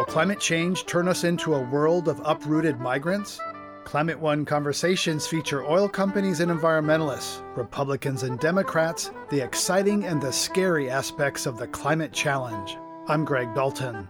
climate change turn us into a world of uprooted migrants? Climate One conversations feature oil companies and environmentalists, Republicans and Democrats, the exciting and the scary aspects of the climate challenge. I'm Greg Dalton.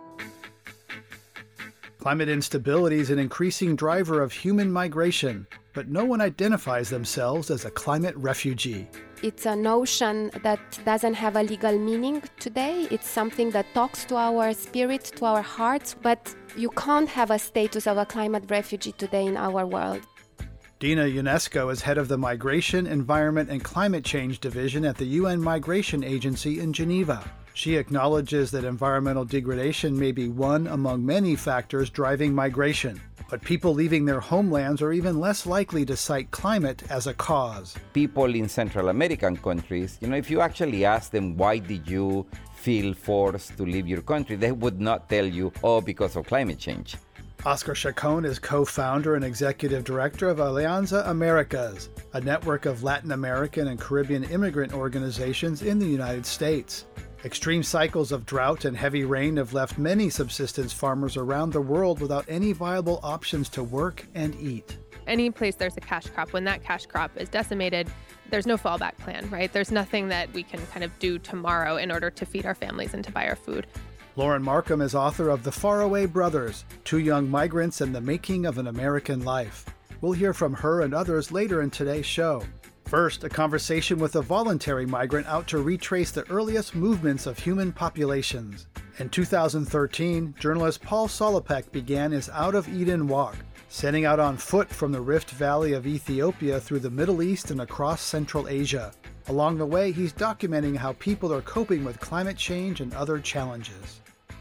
Climate instability is an increasing driver of human migration, but no one identifies themselves as a climate refugee. It's a notion that doesn't have a legal meaning today. It's something that talks to our spirit, to our hearts, but you can't have a status of a climate refugee today in our world. Dina Ionesco is head of the Migration, Environment and Climate Change Division at the UN Migration Agency in Geneva. She acknowledges that environmental degradation may be one among many factors driving migration, but people leaving their homelands are even less likely to cite climate as a cause. People in Central American countries, if you actually ask them, why did you feel forced to leave your country, they would not tell you, because of climate change. Oscar Chacon is co-founder and executive director of Alianza Americas, a network of Latin American and Caribbean immigrant organizations in the United States. Extreme cycles of drought and heavy rain have left many subsistence farmers around the world without any viable options to work and eat. Any place there's a cash crop, when that cash crop is decimated, there's no fallback plan, right? There's nothing that we can kind of do tomorrow in order to feed our families and to buy our food. Lauren Markham is author of The Faraway Brothers, Two Young Migrants and the Making of an American Life. We'll hear from her and others later in today's show. First, a conversation with a voluntary migrant out to retrace the earliest movements of human populations. In 2013, journalist Paul Solopek began his Out of Eden walk, setting out on foot from the Rift Valley of Ethiopia through the Middle East and across Central Asia. Along the way, he's documenting how people are coping with climate change and other challenges.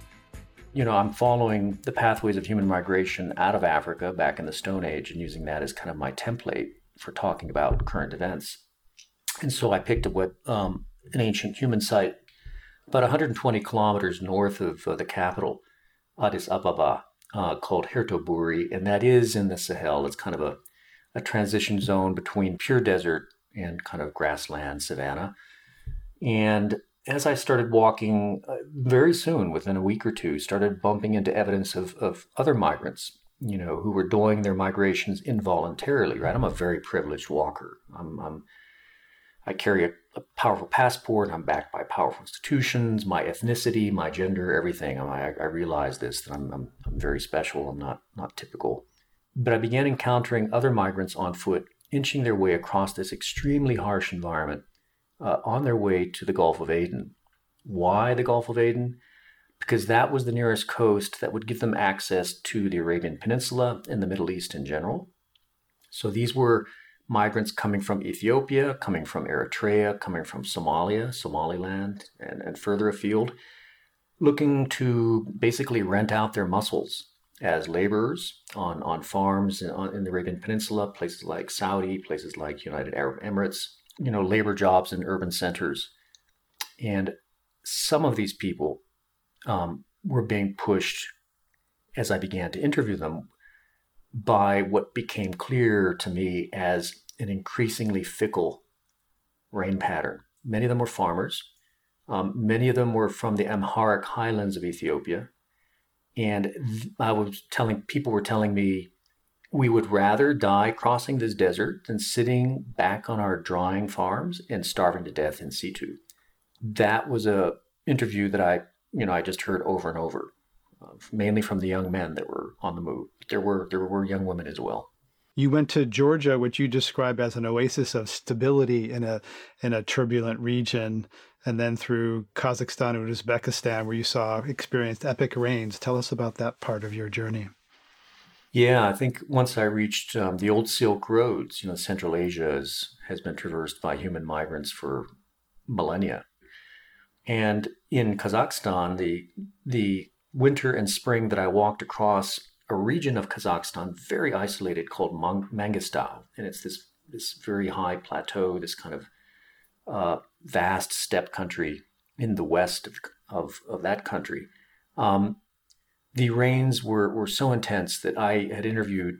I'm following the pathways of human migration out of Africa back in the Stone Age and using that as kind of my template for talking about current events. And so I picked up an ancient human site about 120 kilometers north of the capital, Addis Ababa, called Hertoburi, and that is in the Sahel. It's kind of a transition zone between pure desert and kind of grassland, savanna. And as I started walking, very soon, within a week or two, started bumping into evidence of other migrants, who were doing their migrations involuntarily, right? I'm a very privileged walker. I carry a powerful passport. I'm backed by powerful institutions, my ethnicity, my gender, everything. I realize this, that I'm very special. I'm not typical. But I began encountering other migrants on foot, inching their way across this extremely harsh environment on their way to the Gulf of Aden. Why the Gulf of Aden? Because that was the nearest coast that would give them access to the Arabian Peninsula and the Middle East in general. So these were migrants coming from Ethiopia, coming from Eritrea, coming from Somalia, Somaliland, and further afield, looking to basically rent out their muscles as laborers on farms in the Arabian Peninsula, places like Saudi, places like United Arab Emirates, labor jobs in urban centers. And some of these people were being pushed, as I began to interview them, by what became clear to me as an increasingly fickle rain pattern. Many of them were farmers. Many of them were from the Amharic highlands of Ethiopia. And people were telling me, we would rather die crossing this desert than sitting back on our drying farms and starving to death in situ. That was a interview that I just heard over and over, mainly from the young men that were on the move. There were young women as well. You went to Georgia, which you describe as an oasis of stability in a turbulent region, and then through Kazakhstan and Uzbekistan, where you experienced epic rains. Tell us about that part of your journey. Yeah, I think once I reached the old Silk Roads, Central Asia has been traversed by human migrants for millennia. And in Kazakhstan, the winter and spring that I walked across a region of Kazakhstan, very isolated, called Mangistau. And it's this very high plateau, this kind of vast steppe country in the west of that country. The rains were so intense that I had interviewed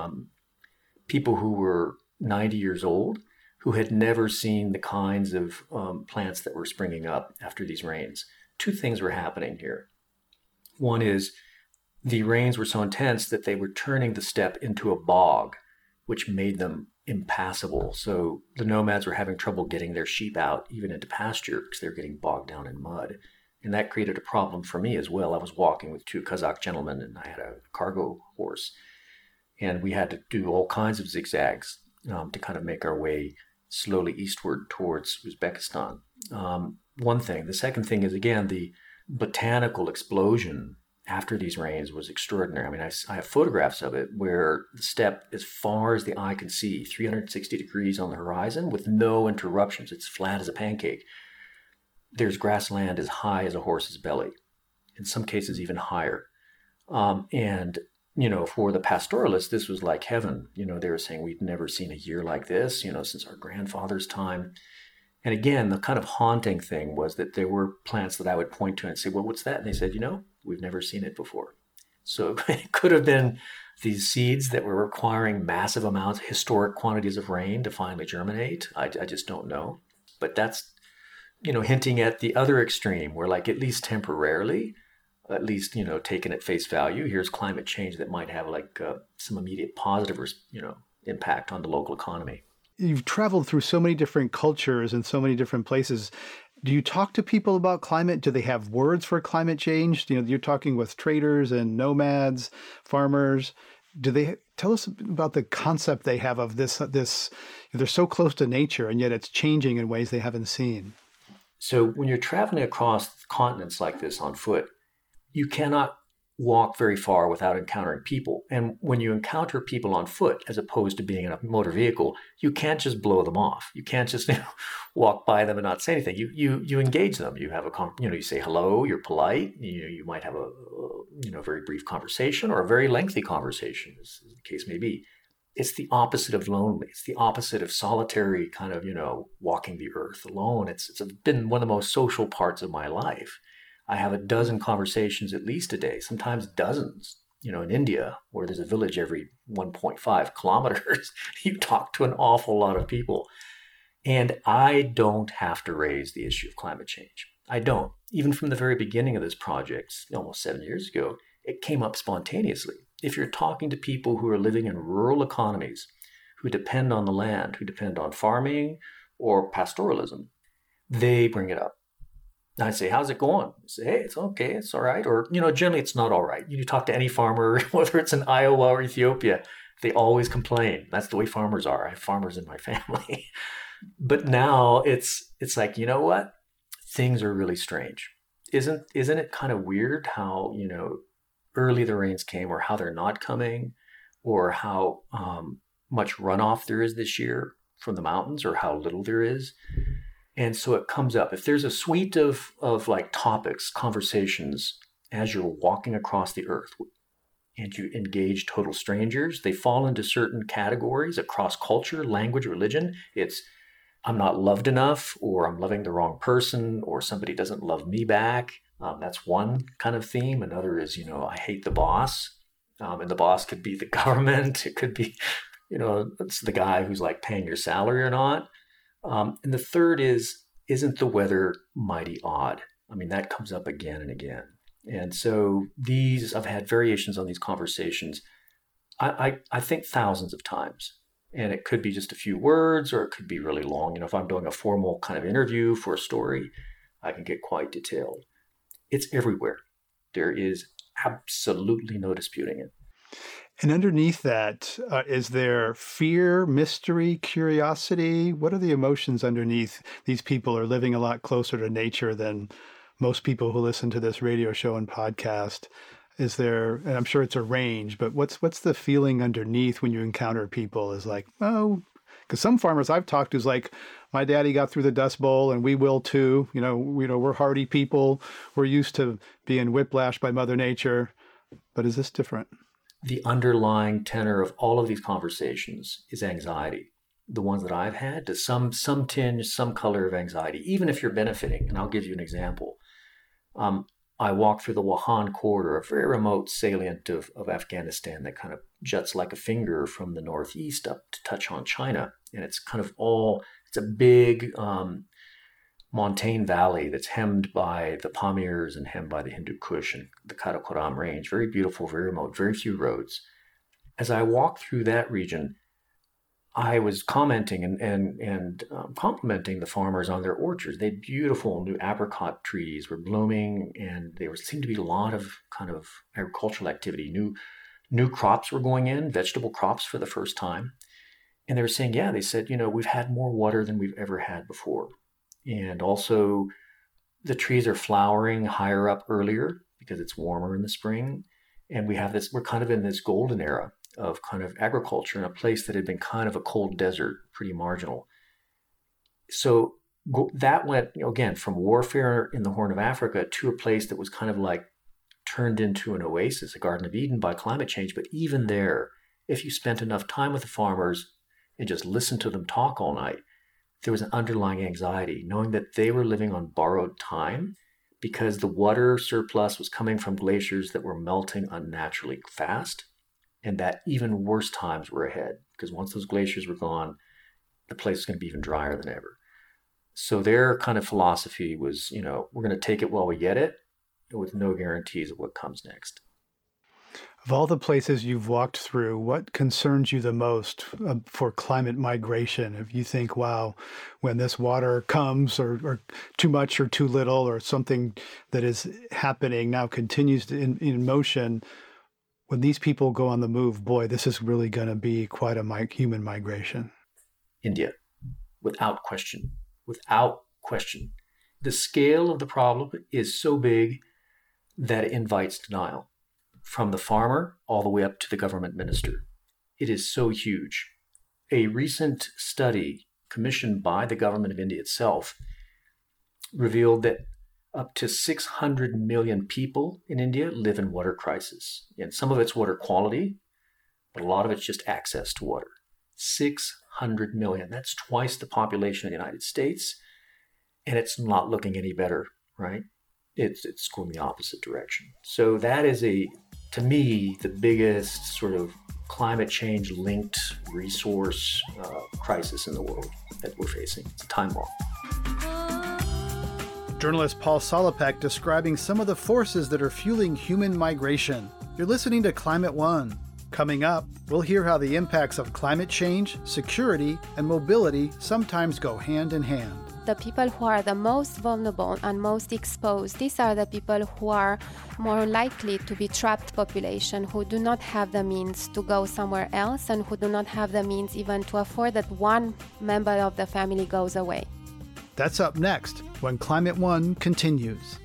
people who were 90 years old who had never seen the kinds of plants that were springing up after these rains. Two things were happening here. One is the rains were so intense that they were turning the steppe into a bog, which made them impassable. So the nomads were having trouble getting their sheep out, even into pasture, because they were getting bogged down in mud. And that created a problem for me as well. I was walking with 2 Kazakh gentlemen, and I had a cargo horse. And we had to do all kinds of zigzags to kind of make our way slowly eastward towards Uzbekistan. One thing. The second thing is, again, the botanical explosion after these rains was extraordinary. I mean, I have photographs of it where the steppe, as far as the eye can see, 360 degrees on the horizon with no interruptions. It's flat as a pancake. There's grassland as high as a horse's belly, in some cases even higher. And, for the pastoralists, this was like heaven. They were saying we'd never seen a year like this, since our grandfather's time. And again, the kind of haunting thing was that there were plants that I would point to and say, well, what's that? And they said, we've never seen it before. So it could have been these seeds that were requiring massive amounts, historic quantities of rain to finally germinate. I just don't know. But that's, hinting at the other extreme where, like, at least temporarily, at least, taken at face value, here's climate change that might have some immediate positive, impact on the local economy. You've traveled through so many different cultures and so many different places. Do you talk to people about climate? Do they have words for climate change? You're talking with traders and nomads, farmers. Do they tell us about the concept they have of this? They're so close to nature, and yet it's changing in ways they haven't seen. So when you're traveling across continents like this on foot, you cannot walk very far without encountering people. And when you encounter people on foot, as opposed to being in a motor vehicle, you can't just blow them off. You can't just walk by them and not say anything. You engage them. You have you say hello. You're polite. You might have a very brief conversation or a very lengthy conversation, as the case may be. It's the opposite of lonely. It's the opposite of solitary kind of walking the earth alone. It's been one of the most social parts of my life. I have a dozen conversations at least a day, sometimes dozens. In India, where there's a village every 1.5 kilometers, you talk to an awful lot of people. And I don't have to raise the issue of climate change. I don't. Even from the very beginning of this project, almost 7 years ago, it came up spontaneously. If you're talking to people who are living in rural economies, who depend on the land, who depend on farming or pastoralism, they bring it up. I say, how's it going? I say, hey, it's okay, it's all right. Or, generally it's not all right. You talk to any farmer, whether it's in Iowa or Ethiopia, they always complain. That's the way farmers are. I have farmers in my family. But now it's like, you know what? Things are really strange. Isn't it kind of weird how, early the rains came, or how they're not coming, or how much runoff there is this year from the mountains, or how little there is? And so it comes up. If there's a suite of like topics, conversations, as you're walking across the earth and you engage total strangers, they fall into certain categories across culture, language, religion. It's, I'm not loved enough, or I'm loving the wrong person, or somebody doesn't love me back. That's one kind of theme. Another is, I hate the boss. And the boss could be the government. It could be, it's the guy who's like paying your salary or not. And the third is, isn't the weather mighty odd? I mean, that comes up again and again. And so I've had variations on these conversations, I think thousands of times. And it could be just a few words, or it could be really long. If I'm doing a formal kind of interview for a story, I can get quite detailed. It's everywhere. There is absolutely no disputing it. And underneath that, is there fear, mystery, curiosity? What are the emotions underneath? These people are living a lot closer to nature than most people who listen to this radio show and podcast. Is there, and I'm sure it's a range, but what's the feeling underneath when you encounter people? Is like, oh, because some farmers I've talked to is like, my daddy got through the Dust Bowl and we will too. We're hardy people. We're used to being whiplashed by Mother Nature. But is this different? The underlying tenor of all of these conversations is anxiety. The ones that I've had, to some tinge, some color of anxiety, even if you're benefiting. And I'll give you an example. I walked through the Wahan corridor, a very remote salient of Afghanistan that kind of juts like a finger from the northeast up to touch on China. And it's kind of it's a big montane valley that's hemmed by the Pamirs and hemmed by the Hindu Kush and the Karakoram range. Very beautiful, very remote, very few roads. As I walked through that region, I was commenting and complimenting the farmers on their orchards. They had beautiful new apricot trees were blooming, and there seemed to be a lot of kind of agricultural activity. New crops were going in, vegetable crops for the first time. And they were saying, they said, we've had more water than we've ever had before. And also the trees are flowering higher up earlier because it's warmer in the spring. And we're kind of in this golden era of kind of agriculture in a place that had been kind of a cold desert, pretty marginal. So that went, again, from warfare in the Horn of Africa to a place that was kind of like turned into an oasis, a Garden of Eden by climate change. But even there, if you spent enough time with the farmers and just listened to them talk all night, there was an underlying anxiety, knowing that they were living on borrowed time because the water surplus was coming from glaciers that were melting unnaturally fast, and that even worse times were ahead, because once those glaciers were gone, the place was going to be even drier than ever. So their kind of philosophy was, we're going to take it while we get it, with no guarantees of what comes next. Of all the places you've walked through, what concerns you the most for climate migration? If you think, wow, when this water comes or too much or too little, or something that is happening now continues in motion, when these people go on the move, boy, this is really going to be quite a human migration. India, without question. Without question. The scale of the problem is so big that it invites denial. From the farmer all the way up to the government minister. It is so huge. A recent study commissioned by the government of India itself revealed that up to 600 million people in India live in water crisis. And some of it's water quality, but a lot of it's just access to water. 600 million. That's twice the population of the United States. And it's not looking any better, right? It's going the opposite direction. So that is to me, the biggest sort of climate change linked resource crisis in the world that we're facing. It's a time bomb. Journalist Paul Salopek describing some of the forces that are fueling human migration. You're listening to Climate One. Coming up, we'll hear how the impacts of climate change, security, and mobility sometimes go hand in hand. The people who are the most vulnerable and most exposed, these are the people who are more likely to be trapped population, who do not have the means to go somewhere else and who do not have the means even to afford that one member of the family goes away. That's up next when Climate One continues.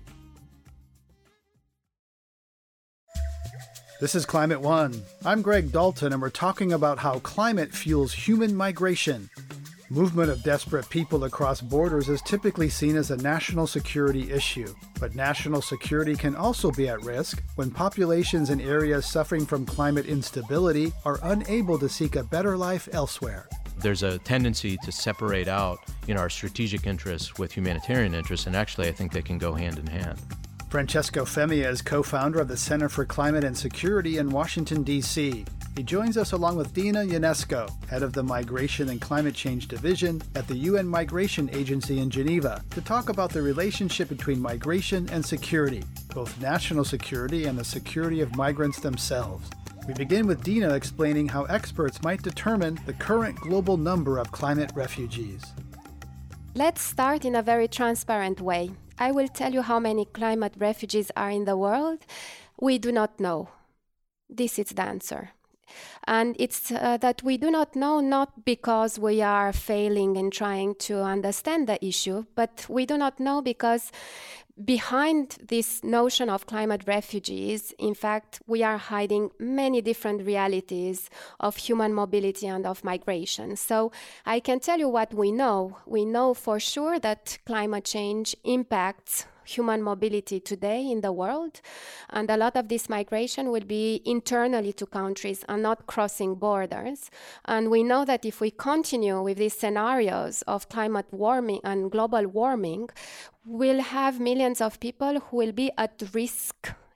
This is Climate One. I'm Greg Dalton, and we're talking about how climate fuels human migration. Movement of desperate people across borders is typically seen as a national security issue, but national security can also be at risk when populations in areas suffering from climate instability are unable to seek a better life elsewhere. There's a tendency to separate out, our strategic interests with humanitarian interests, and actually I think they can go hand in hand. Francesco Femia is co-founder of the Center for Climate and Security in Washington, D.C. He joins us along with Dina Ionesco, head of the Migration and Climate Change Division at the UN Migration Agency in Geneva, to talk about the relationship between migration and security, both national security and the security of migrants themselves. We begin with Dina explaining how experts might determine the current global number of climate refugees. Let's start in a very transparent way. I will tell you how many climate refugees are in the world. We do not know. This is the answer. And it's that we do not know, not because we are failing in trying to understand the issue, but we do not know because behind this notion of climate refugees, in fact, we are hiding many different realities of human mobility and of migration. So I can tell you what we know. We know for sure that climate change impacts human mobility today in the world, and a lot of this migration will be internally to countries and not crossing borders. And we know that if we continue with these scenarios of climate warming and global warming, we'll have millions of people who will be at risk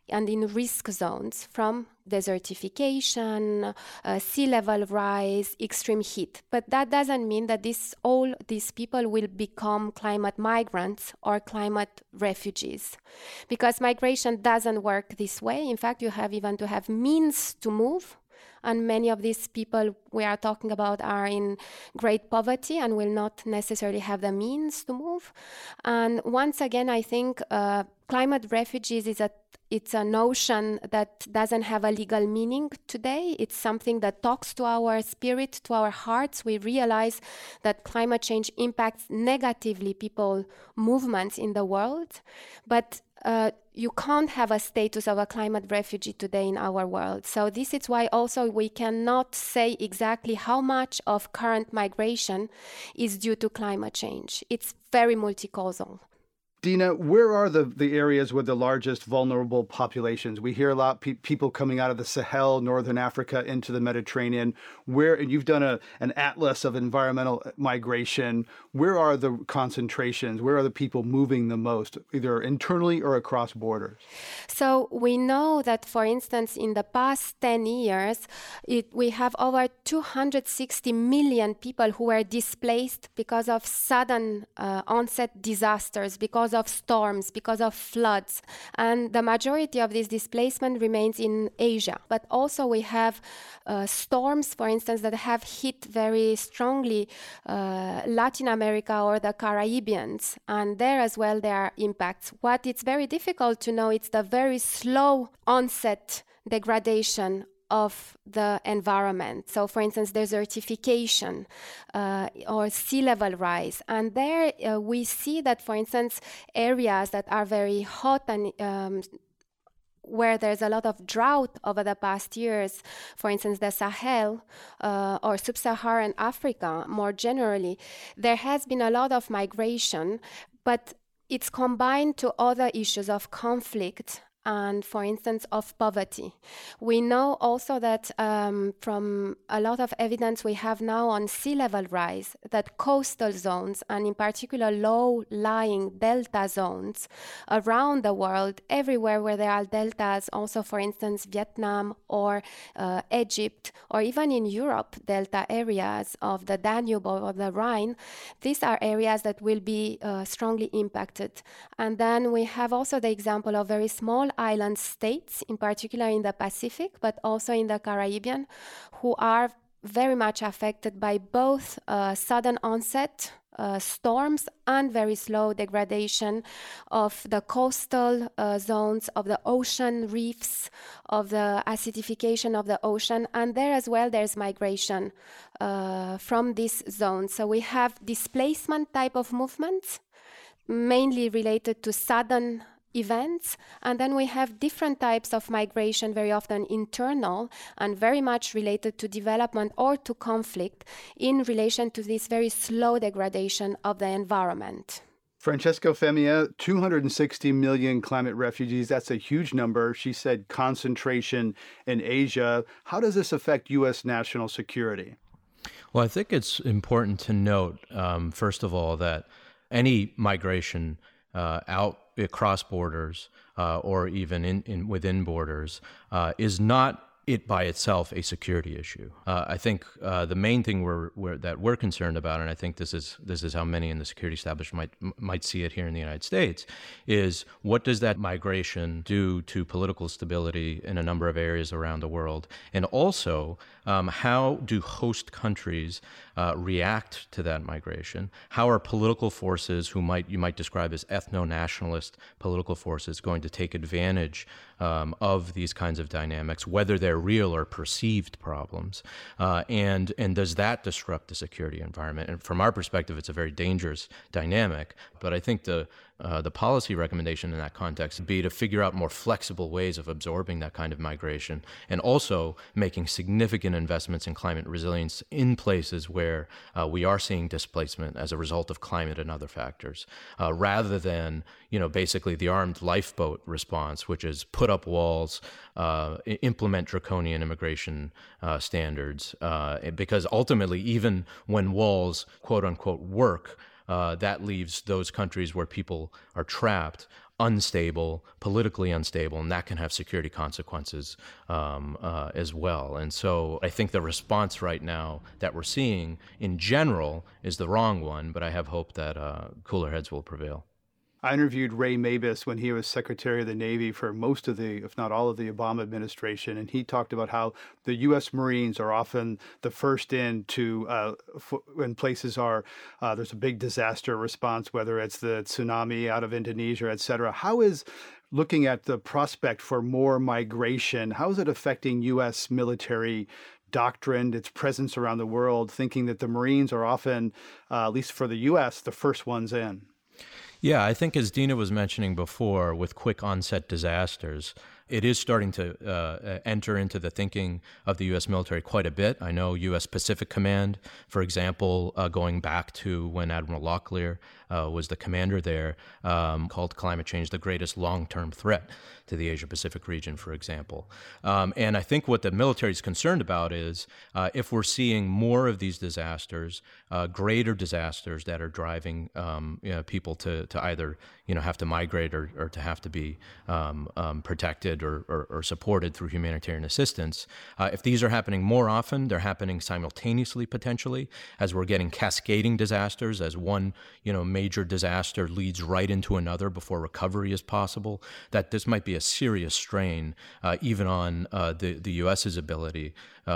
and in risk zones from desertification, sea level rise, extreme heat. But that doesn't mean that all these people will become climate migrants or climate refugees, because migration doesn't work this way. In fact, you have even to have means to move. And many of these people we are talking about are in great poverty and will not necessarily have the means to move. And once again, I think climate refugees it's a notion that doesn't have a legal meaning today. It's something that talks to our spirit, to our hearts. We realize that climate change impacts negatively people movements in the world, but you can't have a status of a climate refugee today in our world. So this is why also we cannot say exactly how much of current migration is due to climate change. It's very multi-causal. Dina, where are the areas with the largest vulnerable populations? We hear a lot people coming out of the Sahel, Northern Africa, into the Mediterranean. And you've done an atlas of environmental migration. Where are the concentrations? Where are the people moving the most, either internally or across borders? So we know that, for instance, in the past 10 years, we have over 260 million people who were displaced because of sudden onset disasters, because of storms, because of floods. And the majority of this displacement remains in Asia. But also we have storms, for instance, that have hit very strongly Latin America or the Caribbean. And there as well, there are impacts. What it's very difficult to know, it's the very slow onset degradation of the environment. So, for instance, desertification or sea level rise. And there we see that, for instance, areas that are very hot and where there's a lot of drought over the past years, for instance, the Sahel or Sub-Saharan Africa more generally, there has been a lot of migration, but it's combined to other issues of conflict and, for instance, of poverty. We know also that from a lot of evidence we have now on sea level rise, that coastal zones, and in particular low-lying delta zones around the world, everywhere where there are deltas, also, for instance, Vietnam or Egypt, or even in Europe, delta areas of the Danube or the Rhine, these are areas that will be strongly impacted. And then we have also the example of very small island states, in particular in the Pacific, but also in the Caribbean, who are very much affected by both sudden onset storms and very slow degradation of the coastal zones, of the ocean reefs, of the acidification of the ocean. And there as well, there's migration from these zones. So we have displacement type of movements, mainly related to sudden events, and then we have different types of migration, very often internal and very much related to development or to conflict in relation to this very slow degradation of the environment. Francesca Femia, 260 million climate refugees, that's a huge number. She said concentration in Asia. How does this affect U.S. national security? Well, I think it's important to note, first of all, that any migration out across borders or even in within borders is not it by itself a security issue. I think the main thing that we're concerned about, and I think this is how many in the security establishment might see it here in the United States, is what does that migration do to political stability in a number of areas around the world, and also how do host countries react to that migration? How are political forces you might describe as ethno-nationalist political forces going to take advantage of these kinds of dynamics, whether they're real or perceived problems, and does that disrupt the security environment? And from our perspective, it's a very dangerous dynamic. But I think the policy recommendation in that context would be to figure out more flexible ways of absorbing that kind of migration, and also making significant investments in climate resilience in places where we are seeing displacement as a result of climate and other factors, rather than basically the armed lifeboat response, which is put up walls, implement draconian immigration standards, because ultimately, even when walls, quote unquote, work, that leaves those countries where people are trapped unstable, politically unstable, and that can have security consequences as well. And so I think the response right now that we're seeing in general is the wrong one, but I have hope that cooler heads will prevail. I interviewed Ray Mabus when he was Secretary of the Navy for most of the, if not all of the Obama administration, and he talked about how the U.S. Marines are often the first in to when places are there's a big disaster response, whether it's the tsunami out of Indonesia, et cetera. How is looking at the prospect for more migration, how is it affecting U.S. military doctrine, its presence around the world, thinking that the Marines are often, at least for the U.S., the first ones in? Yeah, I think as Dina was mentioning before, with quick onset disasters, it is starting to enter into the thinking of the U.S. military quite a bit. I know U.S. Pacific Command, for example, going back to when Admiral Locklear was the commander there, called climate change the greatest long-term threat to the Asia-Pacific region, for example. And I think what the military is concerned about is if we're seeing more of these disasters, greater disasters that are driving people to either have to migrate or to have to be protected or supported through humanitarian assistance. If these are happening more often, they're happening simultaneously potentially, as we're getting cascading disasters, as one major disaster leads right into another before recovery is possible, that this might be a serious strain even on the U.S.'s ability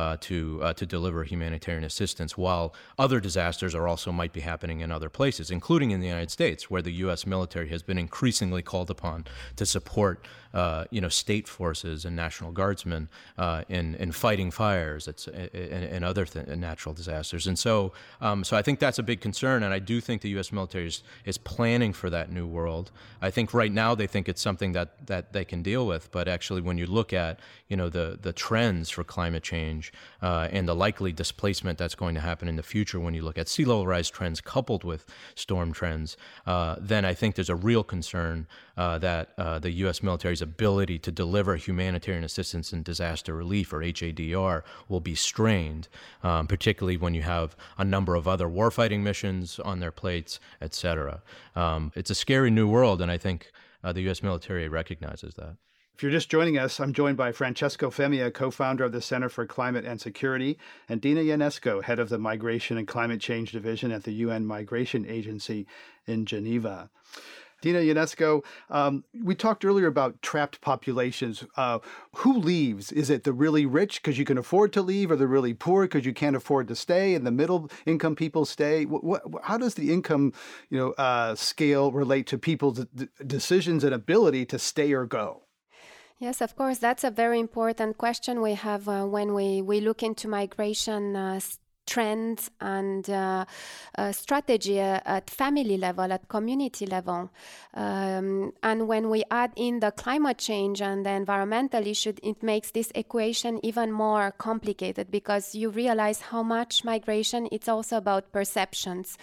to deliver humanitarian assistance, while other disasters are also might be happening in other places, including in the United States, where the U.S. military has been increasingly called upon to support state forces and National Guardsmen in fighting fires and other natural disasters. And so I think that's a big concern, and I do think the U.S. military is planning for that new world. I think right now they think it's something that they can deal with, but actually when you look at the trends for climate change and the likely displacement that's going to happen in the future, when you look at sea level rise trends coupled with storm trends, then I think there's a real concern that the U.S. military's ability to deliver humanitarian assistance and disaster relief, or HADR, will be strained, particularly when you have a number of other warfighting missions on their plates, et cetera. It's a scary new world, and I think the U.S. military recognizes that. If you're just joining us, I'm joined by Francesco Femia, co-founder of the Center for Climate and Security, and Dina Ionesco, head of the Migration and Climate Change Division at the UN Migration Agency in Geneva. Dina Ionesco, we talked earlier about trapped populations. Who leaves? Is it the really rich because you can afford to leave, or the really poor because you can't afford to stay, and the middle income people stay? How does the income scale relate to people's decisions and ability to stay or go? Yes, of course. That's a very important question we have when we look into migration trends and strategy at family level, at community level. And when we add in the climate change and the environmental issue, it makes this equation even more complicated, because you realize how much migration, it's also about perceptions.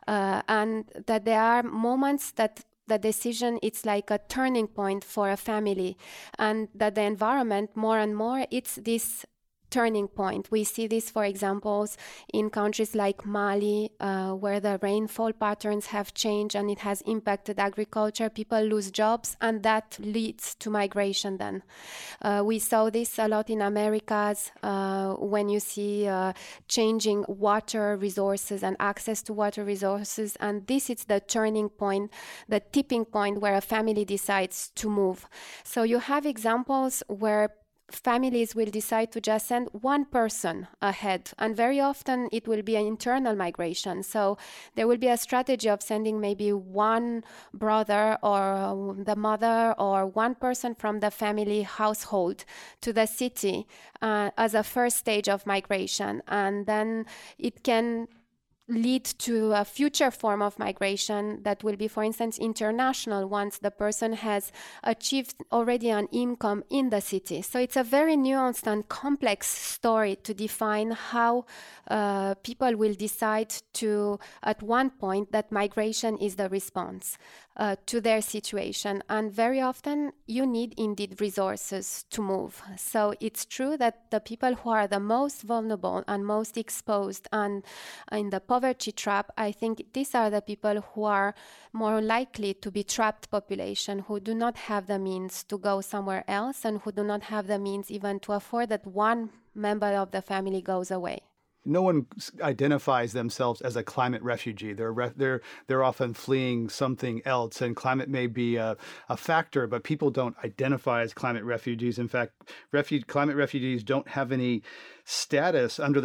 And that there are moments that the decision, it's like a turning point for a family, and that the environment more and more, it's this turning point. We see this, for example, in countries like Mali, where the rainfall patterns have changed and it has impacted agriculture. People lose jobs, and that leads to migration then. We saw this a lot in Americas when you see changing water resources and access to water resources. And this is the turning point, the tipping point where a family decides to move. So you have examples where families will decide to just send one person ahead, and very often it will be an internal migration. So there will be a strategy of sending maybe one brother or the mother or one person from the family household to the city as a first stage of migration, and then it can lead to a future form of migration that will be, for instance, international, once the person has achieved already an income in the city. So it's a very nuanced and complex story to define how people will decide to, at one point, that migration is the response to their situation. And very often you need indeed resources to move. So it's true that the people who are the most vulnerable and most exposed and in the poverty trap, I think these are the people who are more likely to be trapped population, who do not have the means to go somewhere else and who do not have the means even to afford that one member of the family goes away. No one identifies themselves as a climate refugee. They're often fleeing something else, and climate may be a factor, but people don't identify as climate refugees. In fact, climate refugees don't have any status under the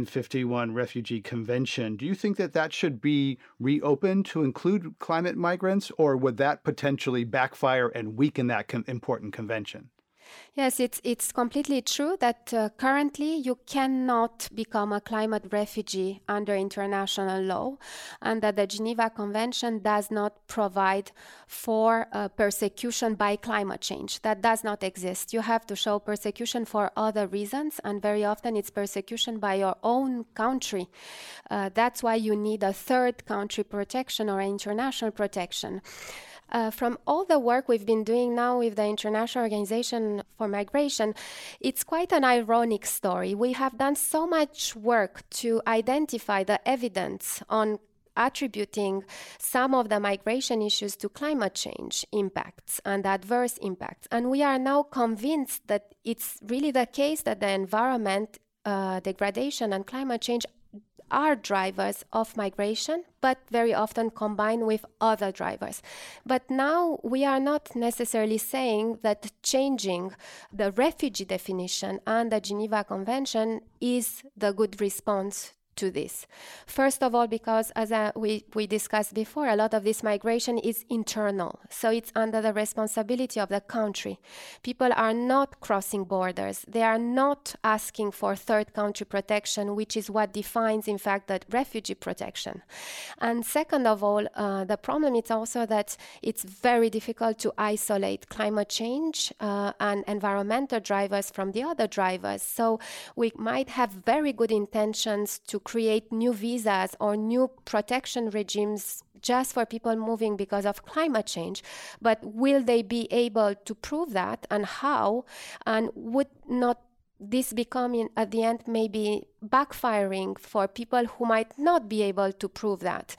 1951 Refugee Convention. Do you think that should be reopened to include climate migrants, or would that potentially backfire and weaken that important convention? Yes, it's completely true that currently you cannot become a climate refugee under international law, and that the Geneva Convention does not provide for persecution by climate change. That does not exist. You have to show persecution for other reasons, and very often it's persecution by your own country. That's why you need a third country protection or international protection. From all the work we've been doing now with the International Organization for Migration, it's quite an ironic story. We have done so much work to identify the evidence on attributing some of the migration issues to climate change impacts and adverse impacts. And we are now convinced that it's really the case that the environment degradation and climate change are drivers of migration, but very often combined with other drivers. But now we are not necessarily saying that changing the refugee definition and the Geneva Convention is the good response to this. First of all, because as we discussed before, a lot of this migration is internal. So it's under the responsibility of the country. People are not crossing borders. They are not asking for third country protection, which is what defines, in fact, that refugee protection. And second of all, the problem is also that it's very difficult to isolate climate change and environmental drivers from the other drivers. So we might have very good intentions to create new visas or new protection regimes just for people moving because of climate change. But will they be able to prove that, and how? And would not this become, at the end, maybe backfiring for people who might not be able to prove that,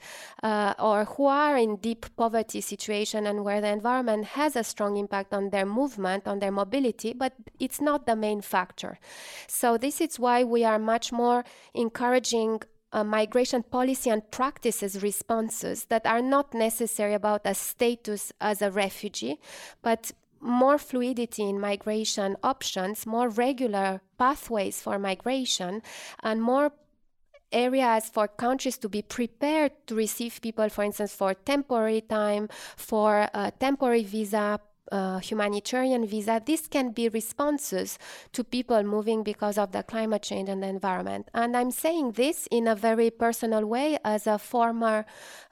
or who are in deep poverty situation and where the environment has a strong impact on their movement, on their mobility, but it's not the main factor. So this is why we are much more encouraging migration policy and practices responses that are not necessary about a status as a refugee, but more fluidity in migration options, more regular pathways for migration, and more areas for countries to be prepared to receive people, for instance, for temporary time, for temporary visa, humanitarian visa. This can be responses to people moving because of the climate change and the environment. And I'm saying this in a very personal way as a former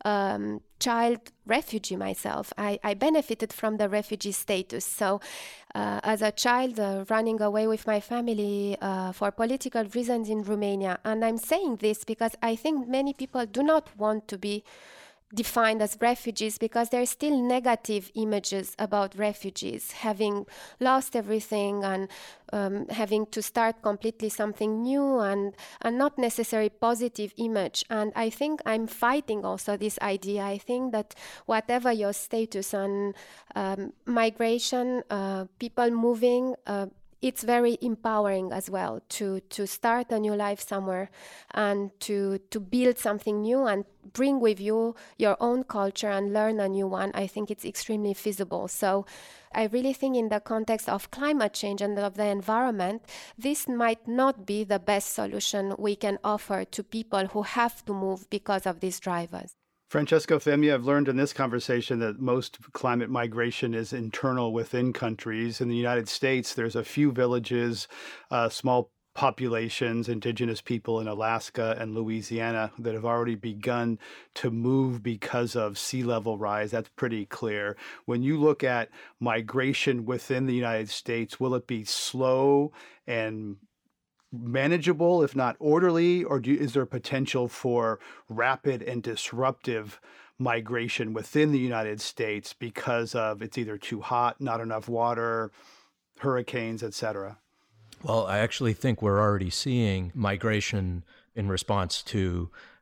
child refugee myself. I benefited from the refugee status. So as a child running away with my family for political reasons in Romania. And I'm saying this because I think many people do not want to be defined as refugees because there are still negative images about refugees, having lost everything and having to start completely something new and not necessarily positive image. And I think I'm fighting also this idea. I think that whatever your status on migration, people moving, it's very empowering as well to start a new life somewhere and to build something new and bring with you your own culture and learn a new one. I think it's extremely feasible. So I really think in the context of climate change and of the environment, this might not be the best solution we can offer to people who have to move because of these drivers. Francesca Femia, I've learned in this conversation that most climate migration is internal within countries. In the United States, there's a few villages, small populations, indigenous people in Alaska and Louisiana that have already begun to move because of sea level rise. That's pretty clear. When you look at migration within the United States, will it be slow and manageable, if not orderly, or is there potential for rapid and disruptive migration within the United States because of it's either too hot, not enough water, hurricanes, etc.? Well, I actually think we're already seeing migration in response to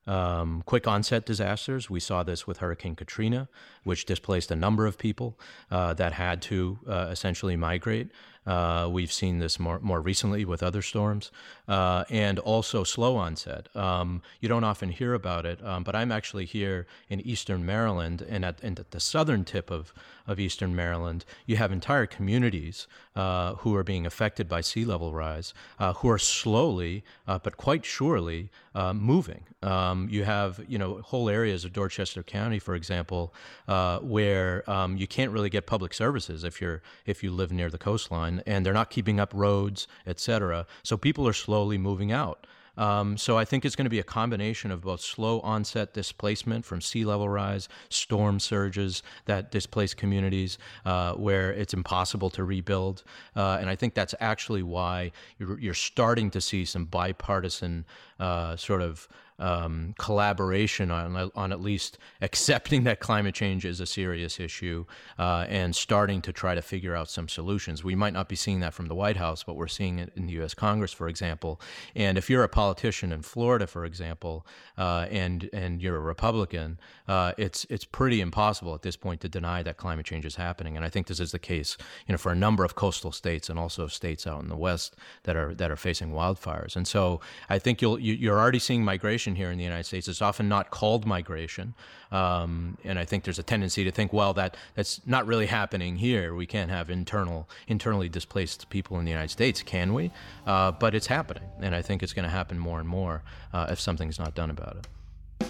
quick onset disasters. We saw this with Hurricane Katrina, which displaced a number of people that had to essentially migrate. We've seen this more recently with other storms, and also slow onset. You don't often hear about it, but I'm actually here in eastern Maryland, and at the southern tip of eastern Maryland, you have entire communities who are being affected by sea level rise, who are slowly but quite surely moving. You have whole areas of Dorchester County, for example, where you can't really get public services if you live near the coastline, and they're not keeping up roads, et cetera. So people are slowly moving out. So I think it's going to be a combination of both slow onset displacement from sea level rise, storm surges that displace communities where it's impossible to rebuild. And I think that's actually why you're starting to see some bipartisan sort of collaboration on at least accepting that climate change is a serious issue and starting to try to figure out some solutions. We might not be seeing that from the White House, but we're seeing it in the U.S. Congress, for example. And if you're a politician in Florida, for example, and you're a Republican, it's pretty impossible at this point to deny that climate change is happening. And I think this is the case, for a number of coastal states and also states out in the West that are facing wildfires. And so I think you're already seeing migration here in the United States. It's often not called migration, and I think there's a tendency to think, well, that's not really happening here. We can't have internally displaced people in the United States, can we? But it's happening, and I think it's going to happen more and more if something's not done about it.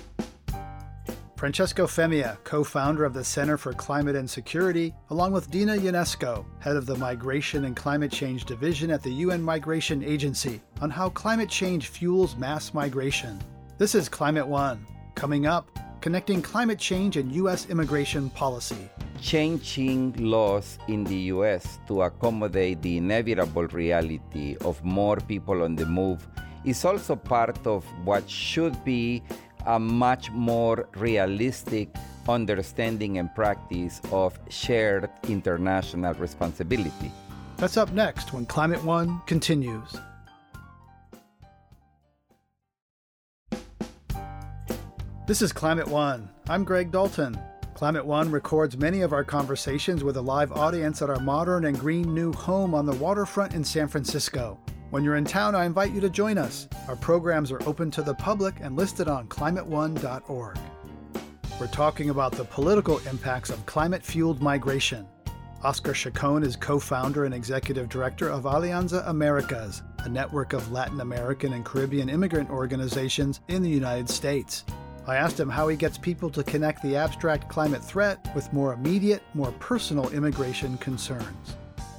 Francesco Femia, co-founder of the Center for Climate and Security, along with Dina Ionesco, head of the Migration and Climate Change Division at the UN Migration Agency, on how climate change fuels mass migration. This is Climate One. Coming up, connecting climate change and U.S. immigration policy. Changing laws in the U.S. to accommodate the inevitable reality of more people on the move is also part of what should be a much more realistic understanding and practice of shared international responsibility. That's up next when Climate One continues. This is Climate One. I'm Greg Dalton. Climate One records many of our conversations with a live audience at our modern and green new home on the waterfront in San Francisco. When you're in town, I invite you to join us. Our programs are open to the public and listed on climateone.org. We're talking about the political impacts of climate-fueled migration. Oscar Chacon is co-founder and executive director of Alianza Americas, a network of Latin American and Caribbean immigrant organizations in the United States. I asked him how he gets people to connect the abstract climate threat with more immediate, more personal immigration concerns.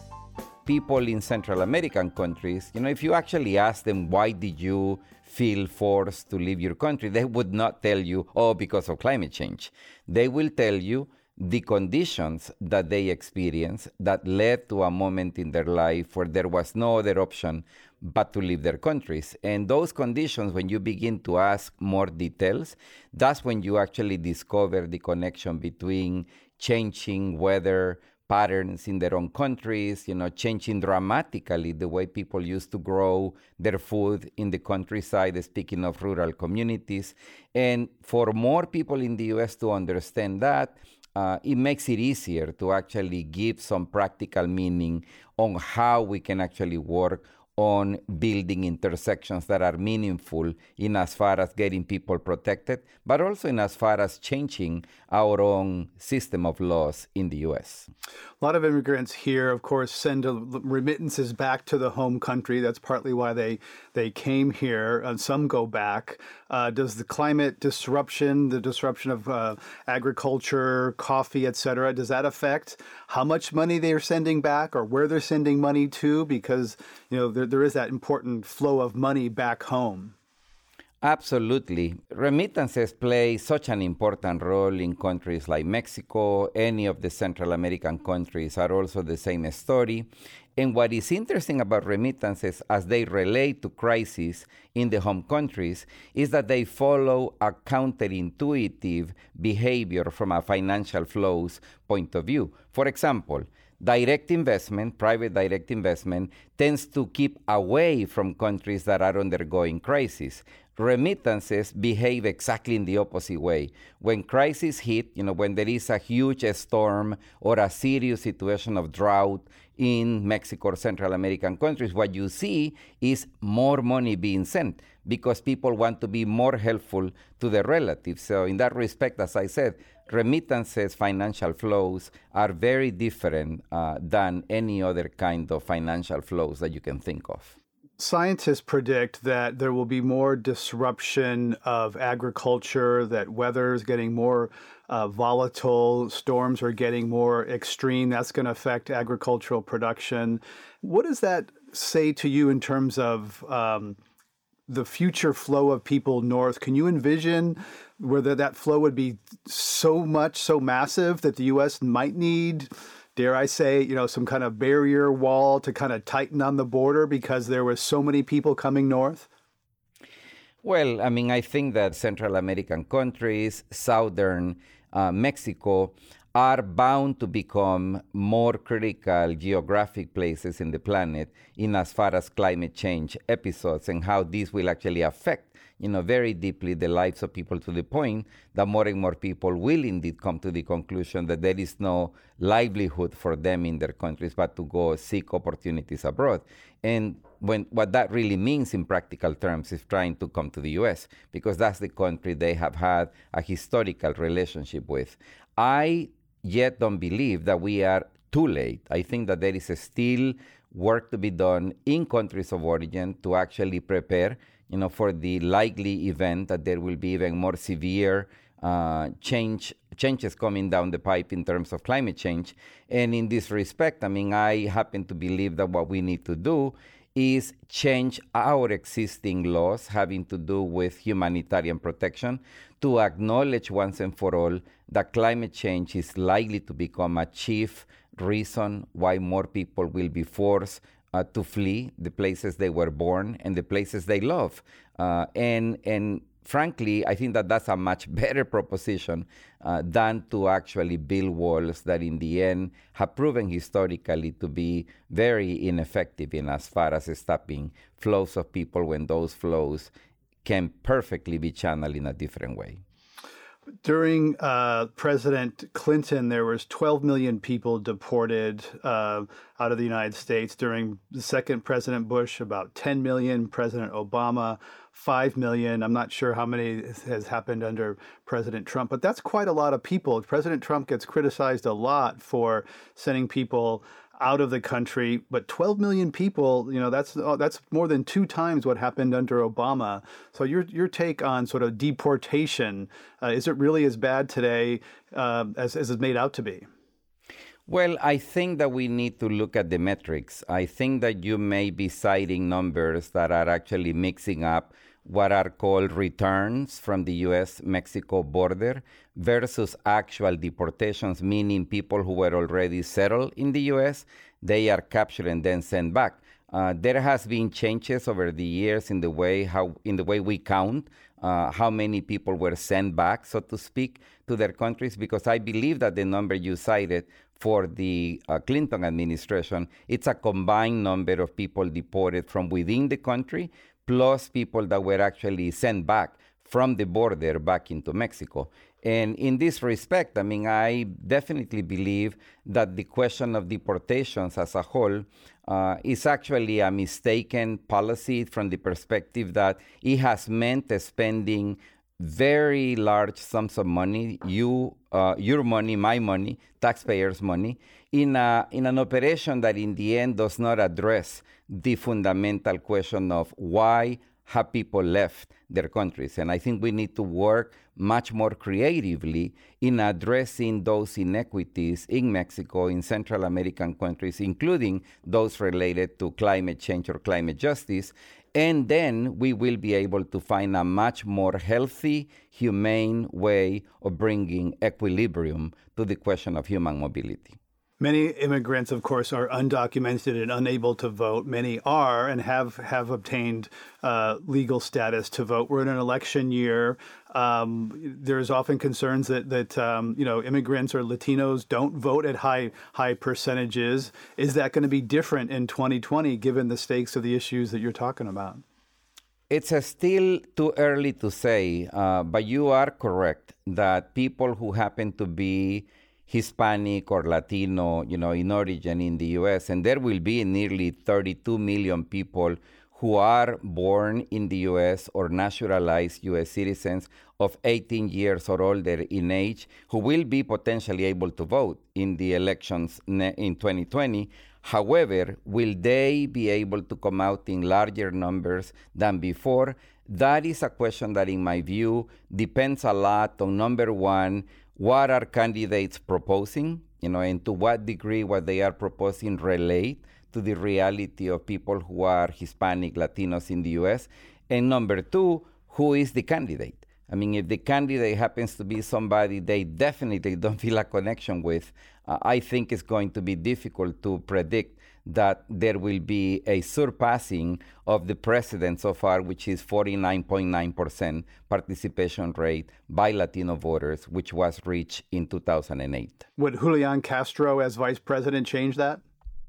People in Central American countries, if you actually ask them, why did you feel forced to leave your country, they would not tell you, because of climate change. They will tell you the conditions that they experienced that led to a moment in their life where there was no other option but to leave their countries. And those conditions, when you begin to ask more details, that's when you actually discover the connection between changing weather patterns in their own countries, changing dramatically the way people used to grow their food in the countryside, speaking of rural communities. And for more people in the U.S. to understand that, it makes it easier to actually give some practical meaning on how we can actually work on building intersections that are meaningful in as far as getting people protected, but also in as far as changing our own system of laws in the U.S. A lot of immigrants here, of course, send remittances back to the home country. That's partly why they came here. Some go back. Does the climate disruption, the disruption of agriculture, coffee, et cetera, does that affect how much money they're sending back or where they're sending money to? Because, there is that important flow of money back home. Absolutely. Remittances play such an important role in countries like Mexico. Any of the Central American countries are also the same story. And what is interesting about remittances as they relate to crises in the home countries is that they follow a counterintuitive behavior from a financial flows point of view. For example, direct investment, private direct investment, tends to keep away from countries that are undergoing crisis. remittances behave exactly in the opposite way. When crisis hit, when there is a huge storm or a serious situation of drought in Mexico or Central American countries, what you see is more money being sent because people want to be more helpful to their relatives. So in that respect, as I said, remittances, financial flows are very different than any other kind of financial flows that you can think of. Scientists predict that there will be more disruption of agriculture, that weather is getting more volatile, storms are getting more extreme. That's going to affect agricultural production. What does that say to you in terms of the future flow of people north? Can you envision whether that flow would be so massive that the U.S. might need, dare I say, some kind of barrier wall to kind of tighten on the border because there were so many people coming north? Well, I think that Central American countries, southern Mexico, are bound to become more critical geographic places in the planet in as far as climate change episodes and how these will actually affect, very deeply the lives of people, to the point that more and more people will indeed come to the conclusion that there is no livelihood for them in their countries but to go seek opportunities abroad. And what that really means in practical terms is trying to come to the U.S. because that's the country they have had a historical relationship with. I yet don't believe that we are too late. I think that there is still work to be done in countries of origin to actually prepare, for the likely event that there will be even more severe changes coming down the pipe in terms of climate change. And in this respect, I happen to believe that what we need to do is change our existing laws having to do with humanitarian protection to acknowledge once and for all that climate change is likely to become a chief reason why more people will be forced to flee the places they were born and the places they love. And frankly, I think that that's a much better proposition than to actually build walls that in the end have proven historically to be very ineffective in as far as stopping flows of people when those flows can perfectly be channeled in a different way. During President Clinton, there was 12 million people deported out of the United States. During the second President Bush, about 10 million. President Obama, 5 million. I'm not sure how many has happened under President Trump, but that's quite a lot of people. President Trump gets criticized a lot for sending people out of the country, but 12 million people, that's more than 2 times what happened under Obama. So your take on sort of deportation, is it really as bad today as it's made out to be? Well, I think that we need to look at the metrics. I think that you may be citing numbers that are actually mixing up what are called returns from the U.S.-Mexico border versus actual deportations, meaning people who were already settled in the U.S., they are captured and then sent back. There has been changes over the years in the way we count how many people were sent back, so to speak, to their countries, because I believe that the number you cited for the Clinton administration, it's a combined number of people deported from within the country plus people that were actually sent back from the border back into Mexico. And in this respect, I definitely believe that the question of deportations as a whole is actually a mistaken policy from the perspective that it has meant spending very large sums of money, your money, my money, taxpayers' money, in an operation that in the end does not address the fundamental question of why have people left their countries. And I think we need to work much more creatively in addressing those inequities in Mexico, in Central American countries, including those related to climate change or climate justice. And then we will be able to find a much more healthy, humane way of bringing equilibrium to the question of human mobility. Many immigrants, of course, are undocumented and unable to vote. Many are and have obtained legal status to vote. We're in an election year. There's often concerns that immigrants or Latinos don't vote at high percentages. Is that going to be different in 2020, given the stakes of the issues that you're talking about? It's still too early to say, but you are correct that people who happen to be Hispanic or Latino, in origin in the U.S., and there will be nearly 32 million people who are born in the U.S. or naturalized U.S. citizens of 18 years or older in age, who will be potentially able to vote in the elections in 2020. However, will they be able to come out in larger numbers than before? That is a question that, in my view, depends a lot on, number one, what are candidates proposing, and to what degree what they are proposing relate to the reality of people who are Hispanic, Latinos in the U.S. And number two, who is the candidate? I mean, if the candidate happens to be somebody they definitely don't feel a connection with, I think it's going to be difficult to predict that there will be a surpassing of the president so far, which is 49.9% participation rate by Latino voters, which was reached in 2008. Would Julian Castro as vice president change that?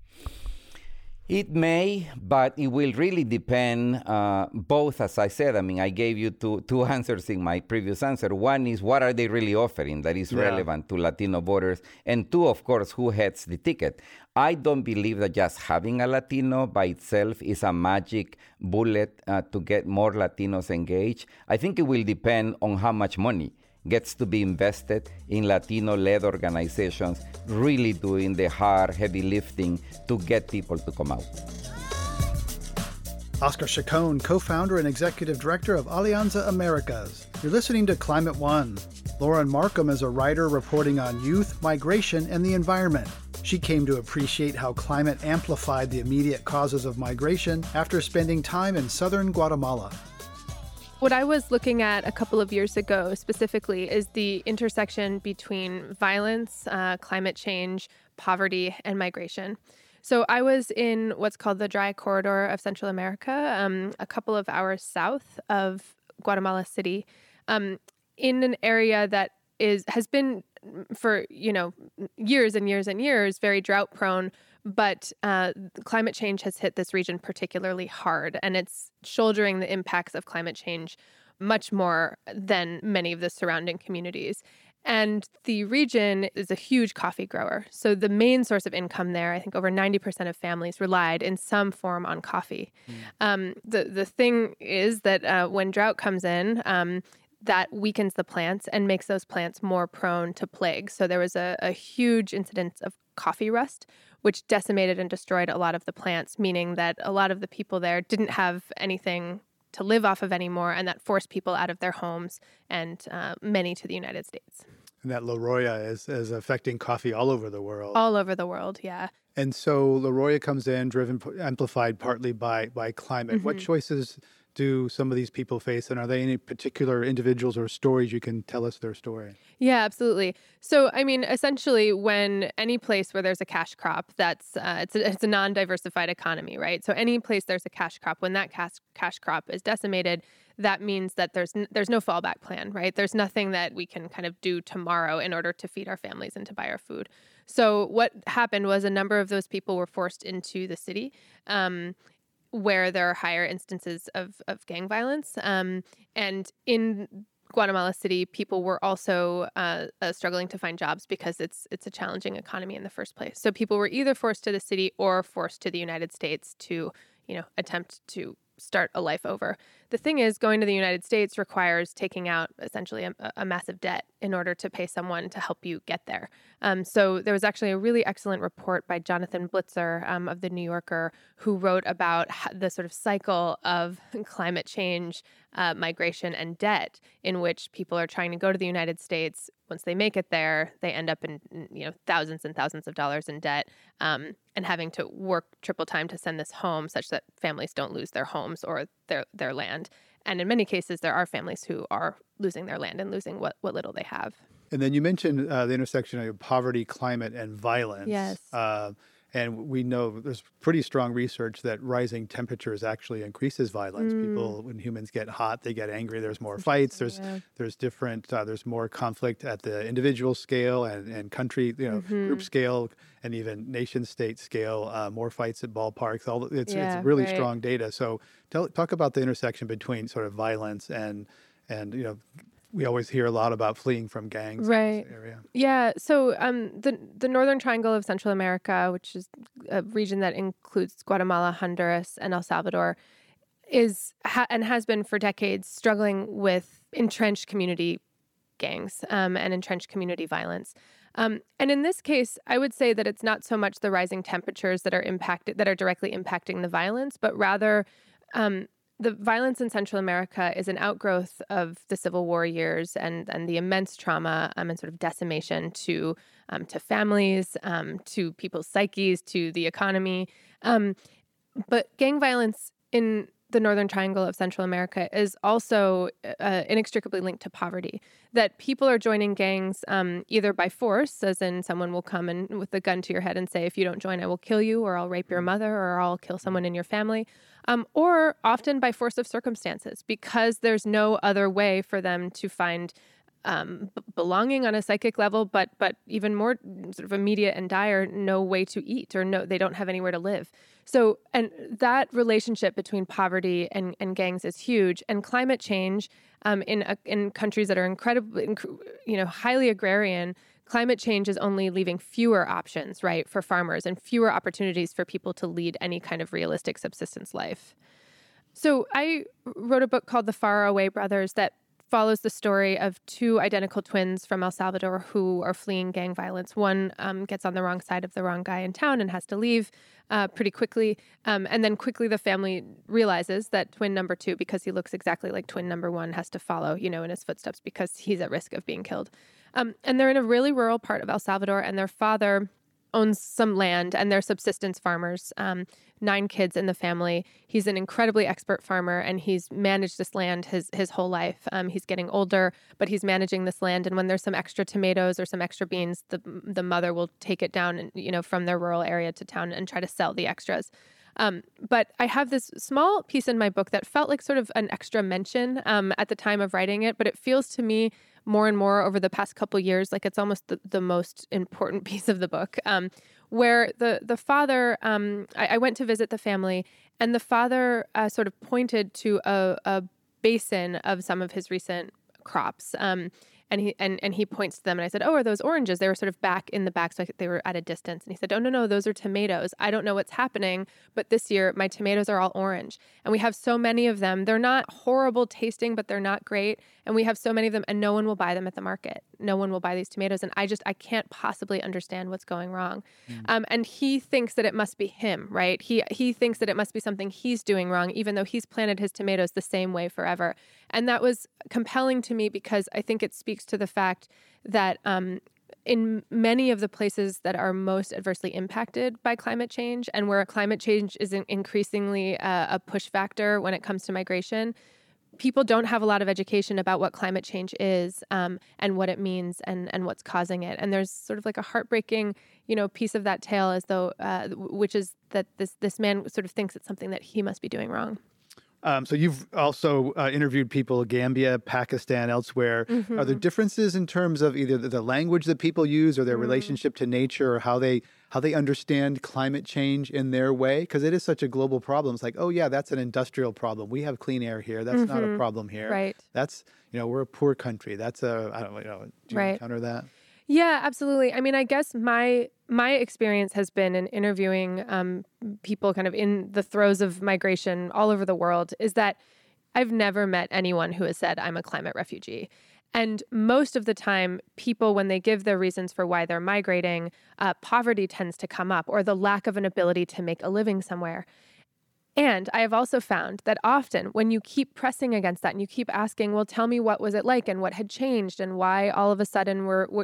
It may, but it will really depend both, as I said. I mean, I gave you two answers in my previous answer. One is, what are they really offering that is relevant to Latino voters? And two, of course, who heads the ticket? I don't believe that just having a Latino by itself is a magic bullet to get more Latinos engaged. I think it will depend on how much money gets to be invested in Latino-led organizations really doing the hard, heavy lifting to get people to come out. Oscar Chacon, co-founder and executive director of Alianza Americas. You're listening to Climate One. Lauren Markham is a writer reporting on youth, migration, and the environment. She came to appreciate how climate amplified the immediate causes of migration after spending time in southern Guatemala. What I was looking at a couple of years ago specifically is the intersection between violence, climate change, poverty, and migration. So I was in what's called the Dry Corridor of Central America, a couple of hours south of Guatemala City, in an area that has been for years and years and years very drought prone. But climate change has hit this region particularly hard, and it's shouldering the impacts of climate change much more than many of the surrounding communities. And the region is a huge coffee grower. So the main source of income there, I think over 90% of families relied in some form on coffee. The thing is that when drought comes in, that weakens the plants and makes those plants more prone to plague. So there was a huge incidence of coffee rust, which decimated and destroyed a lot of the plants, meaning that a lot of the people there didn't have anything to live off of anymore, and that forced people out of their homes and many to the United States. And that La Roya is affecting coffee all over the world. All over the world, yeah. And so La Roya comes in, amplified partly by climate. Mm-hmm. What choices do some of these people face, and are there any particular individuals or stories you can tell us their story? Yeah, absolutely. So, I mean, essentially, when any place where there's a cash crop, it's a non-diversified economy, right? So, any place there's a cash crop, when that cash crop is decimated, that means that there's no fallback plan, right? There's nothing that we can kind of do tomorrow in order to feed our families and to buy our food. So, what happened was a number of those people were forced into the city, where there are higher instances of gang violence. And in Guatemala City, people were also struggling to find jobs because it's a challenging economy in the first place. So people were either forced to the city or forced to the United States to, attempt to start a life over. The thing is, going to the United States requires taking out essentially a massive debt in order to pay someone to help you get there. So there was actually a really excellent report by Jonathan Blitzer of The New Yorker, who wrote about the sort of cycle of climate change, migration, and debt, in which people are trying to go to the United States. Once they make it there, they end up in thousands and thousands of dollars in debt, and having to work triple time to send this home, such that families don't lose their homes or their land. And in many cases, there are families who are losing their land and losing what little they have. And then you mentioned the intersection of poverty, climate, and violence. Yes. And we know there's pretty strong research that rising temperatures actually increases violence. People, when humans get hot, they get angry. There's more fights. There's different. There's more conflict at the individual scale and country, group scale, and even nation state scale. More fights at ballparks. It's really strong data. So talk about the intersection between sort of violence and we always hear a lot about fleeing from gangs in this area. Yeah. So the Northern Triangle of Central America, which is a region that includes Guatemala, Honduras, and El Salvador, and has been for decades struggling with entrenched community gangs and entrenched community violence. And in this case, I would say that it's not so much the rising temperatures that are directly impacting the violence, but rather the violence in Central America is an outgrowth of the Civil War years and the immense trauma and sort of decimation to families, to people's psyches, to the economy. But gang violence in the Northern Triangle of Central America is also inextricably linked to poverty, that people are joining gangs either by force, as in someone will come and with a gun to your head and say, if you don't join, I will kill you, or I'll rape your mother, or I'll kill someone in your family, or often by force of circumstances, because there's no other way for them to find belonging on a psychic level, but even more sort of immediate and dire, no way to eat, or they don't have anywhere to live. So, and that relationship between poverty and gangs is huge. And climate change in countries that are incredibly, highly agrarian, climate change is only leaving fewer options, right, for farmers and fewer opportunities for people to lead any kind of realistic subsistence life. So I wrote a book called The Faraway Brothers that follows the story of two identical twins from El Salvador who are fleeing gang violence. One gets on the wrong side of the wrong guy in town and has to leave pretty quickly. And then quickly the family realizes that twin number two, because he looks exactly like twin number one, has to follow, in his footsteps because he's at risk of being killed. And they're in a really rural part of El Salvador, and their father owns some land, and they're subsistence farmers, 9 kids in the family. He's an incredibly expert farmer, and he's managed this land his whole life. He's getting older, but he's managing this land. And when there's some extra tomatoes or some extra beans, the mother will take it down, and, from their rural area to town and try to sell the extras. But I have this small piece in my book that felt like sort of an extra mention at the time of writing it, but it feels to me more and more over the past couple years like it's almost the most important piece of the book, where the father, I went to visit the family, and the father sort of pointed to a basin of some of his recent crops. And he points to them, and I said, "Oh, are those oranges?" They were sort of back in the back, so they were at a distance. And he said, "Oh, no, those are tomatoes. I don't know what's happening, but this year my tomatoes are all orange, and we have so many of them. They're not horrible tasting, but they're not great, and we have so many of them, and no one will buy them at the market. No one will buy these tomatoes, and I can't possibly understand what's going wrong." And he thinks that it must be him, right? He thinks that it must be something he's doing wrong, even though he's planted his tomatoes the same way forever. And that was compelling to me because I think it speaks to the fact that in many of the places that are most adversely impacted by climate change, and where climate change is increasingly a push factor when it comes to migration, people don't have a lot of education about what climate change is and what it means and what's causing it. And there's sort of like a heartbreaking, piece of that tale, as though, which is that this man sort of thinks it's something that he must be doing wrong. So you've also interviewed people in Gambia, Pakistan, elsewhere. Are there differences in terms of either the language that people use or their relationship to nature, or how they understand climate change in their way? Because it is such a global problem. It's like, oh yeah, that's an industrial problem. We have clean air here. That's not a problem here. Right. That's, we're a poor country. That's I don't know. Do you encounter that? Yeah, absolutely. I mean, I guess my experience has been in interviewing people kind of in the throes of migration all over the world is that I've never met anyone who has said, I'm a climate refugee. And most of the time, people, when they give their reasons for why they're migrating, poverty tends to come up, or the lack of an ability to make a living somewhere. And I have also found that often when you keep pressing against that and you keep asking, well, tell me what was it like and what had changed and why all of a sudden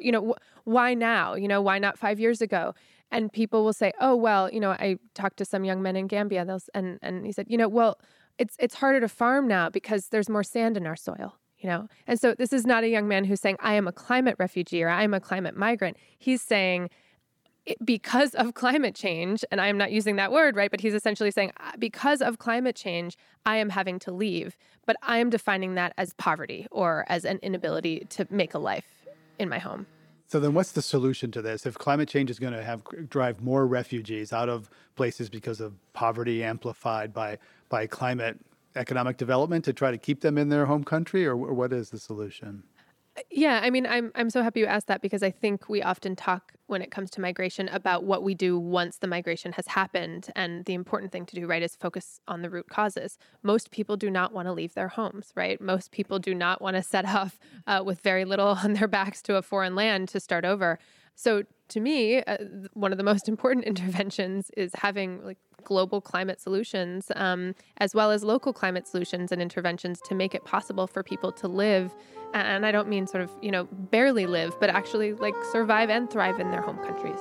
why now? Why not 5 years ago? And people will say, oh, well, I talked to some young men in Gambia and he said, well, it's harder to farm now because there's more sand in our soil. And so this is not a young man who's saying, I am a climate refugee or I am a climate migrant. He's saying, because of climate change, and I am not using that word, right? But he's essentially saying, because of climate change, I am having to leave. But I am defining that as poverty or as an inability to make a life in my home. So then what's the solution to this? If climate change is going to drive more refugees out of places because of poverty amplified by climate economic development to try to keep them in their home country, or what is the solution? Yeah, I mean, I'm so happy you asked that, because I think we often talk when it comes to migration about what we do once the migration has happened. And the important thing to do, right, is focus on the root causes. Most people do not want to leave their homes, right? Most people do not want to set off with very little on their backs to a foreign land to start over. So to me, one of the most important interventions is having global climate solutions, as well as local climate solutions and interventions to make it possible for people to live. And I don't mean sort of, barely live, but actually survive and thrive in their home countries.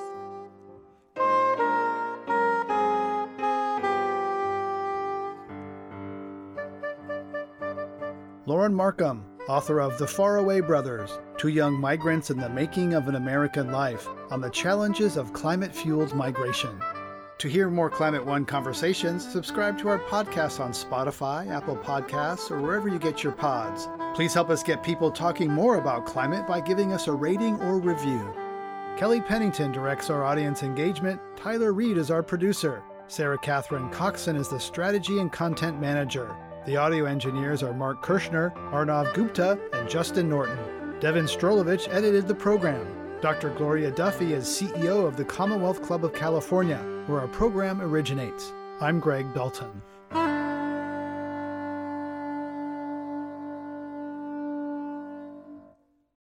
Lauren Markham, author of The Faraway Brothers, Two Young Migrants and the Making of an American Life, on the challenges of climate-fueled migration. To hear more Climate One conversations, subscribe to our podcast on Spotify, Apple Podcasts, or wherever you get your pods. Please help us get people talking more about climate by giving us a rating or review. Kelly Pennington directs our audience engagement. Tyler Reed is our producer. Sarah Catherine Coxon is the strategy and content manager. The audio engineers are Mark Kirshner, Arnav Gupta, and Justin Norton. Devin Strolovich edited the program. Dr. Gloria Duffy is CEO of the Commonwealth Club of California, where our program originates. I'm Greg Dalton.